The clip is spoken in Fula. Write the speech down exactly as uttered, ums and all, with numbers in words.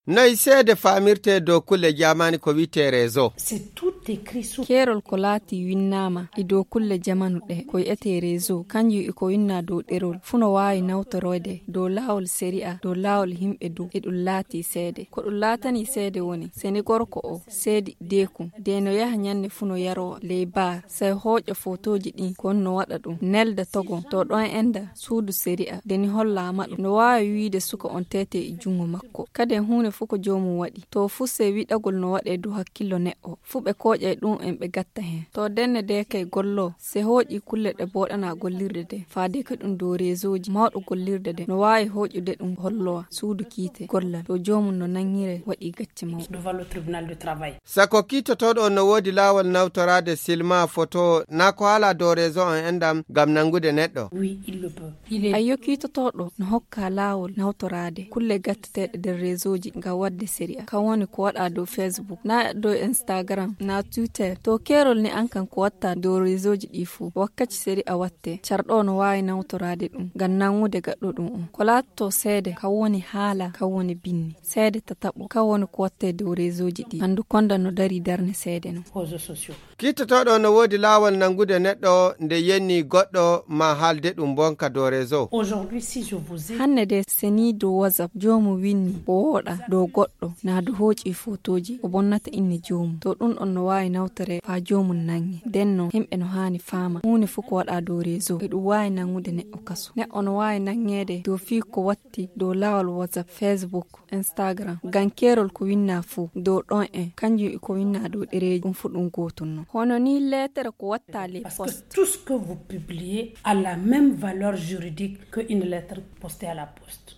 Noy seede famirte dow kulle jamani ko wi'ete réseau. C'est tout écrit sur kerol ko laati winnama e dow kulle jamanu ɗe ko wi'ete réseau kanjum e ko winna dow ɗerol funo wawi nawtorode dow lawol séria dow lawol himɓe dow e ɗum laati seede ko ɗum laatani seede woni seni gorko o seedi dekum de no yaha ñande funo yaro ley bar sai hooƴa photoji ɗin kon no waɗa ɗum nelda togon to ɗon enda suudu séria deni hollama ɗum no wawi wiide suka on tete e jungo makko kade hunde fu ko jomum waɗi to fu se wiɗagol no waɗe dow hakkillo neɗɗo fu ɓe koƴa ɗum en ɓe gatta hen to denne de kay gollo se hooƴi kulle ɗe boɗana gollirde de faade ko ɗum dow réseau ji mawɗo gollirde de no wawi hooƴude ɗum hollowa suudu kiite gollal to jomum no nangire waɗi gacce mawɗo devant le tribunal du travail. Sako kitotoɗo no wodi lawol nawtorade silma photo na ko hala dow réseau on endam gam nangude neɗɗo. Oui, il le peut. Il est ayyo kitotoɗo no hokka lawol nawtorade kulle gattateɗe nder réseau ji ngam wadde séria kan woni ko waɗa dow Facebook na dow Instagram na Twitter to kerol ni an kan ko watta dow réseau ji ɗi fu wakkati séria watte carɗo no wawi nawtorade ɗum ngam nangude gaɗɗo ɗum on ko laatto seede kan woni haala kan woni binni seede tataɓo kan woni ko watte dow réseau ji ɗi andu konda no dari darne seede no réseaux sociaux. Kitotoɗo no wodi lawol nangude neɗɗo nde yenni goɗɗo ma haalde ɗum bonka dow réseau. Aujourd'hui, si je vous ai hande de seni dow WhatsApp jomum winni o woɗa dow goɗɗo na do hooƴi photoji o bonnata inni jomum to ɗum on no wawi nawtore fa jomum nangi denno himɓe no hani fama hunde fu ko waɗa dow réseau e ɗum wawi nangude neɗɗo kaso neɗɗo no wawi nangede dow fi ko watti dow lawol WhatsApp, Facebook, Instagram ngam kerol ko winna fu dow ɗon en kanjum e ko winna dow ɗereji ɗum fu ɗum gotum hono ni lettere ko watta les parce que posts tout ce que vous publiez a la même valeur juridique qu'une lettre postée à la poste.